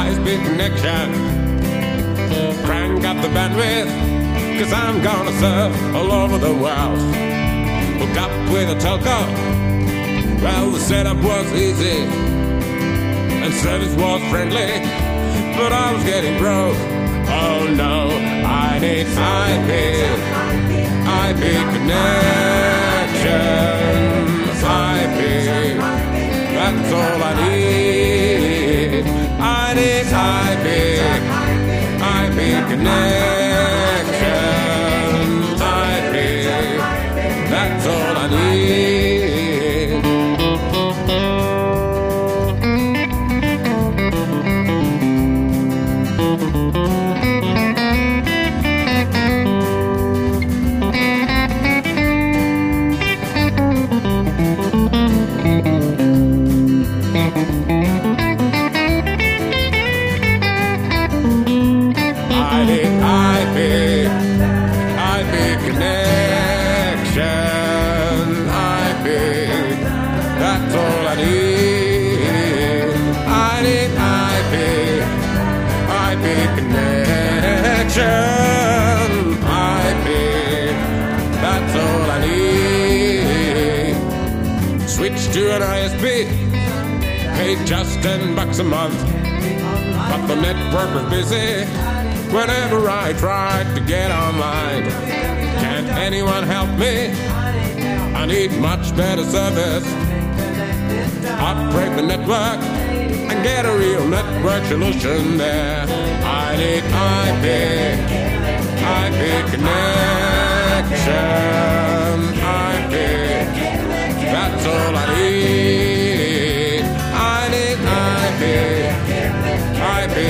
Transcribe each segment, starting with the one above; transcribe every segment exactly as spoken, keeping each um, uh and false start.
high-speed connection. Crank up the bandwidth, cause I'm gonna surf all over the world. Hooked up with a telco, well, the setup was easy and service was friendly, but I was getting broke. Oh no, I need I P, I P connection, I P, that's all I need. I need I P, I P connection, I P, that's all I need. That's all I need. Switch to an I S P, paid just ten bucks a month, but the network was busy whenever I tried to get online. Can't anyone help me? I need much better service. Upgrade the network and get a real network solution there. I need I P, I P connection, I P, that's all I need. I need I P, I P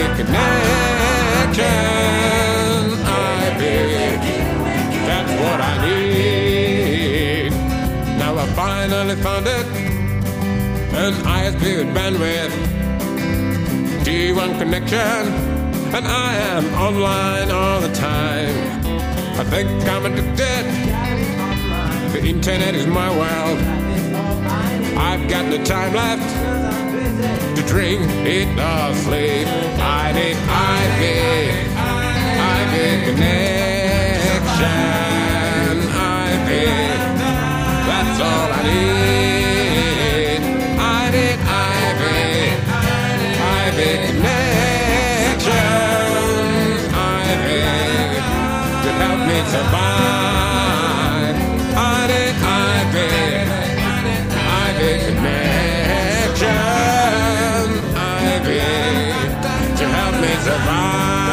connection, I P, that's what I need. Now I finally found it, an I S P with bandwidth, D one connection, and I am online all the time. I think I'm addicted. The internet is my world. I've got no time left to drink, eat, or sleep. I need I P, I P connection, I P, that's all I need. I need I P, I P connection, I P, to help me survive. I need I P, I P connection, I P, to help me survive.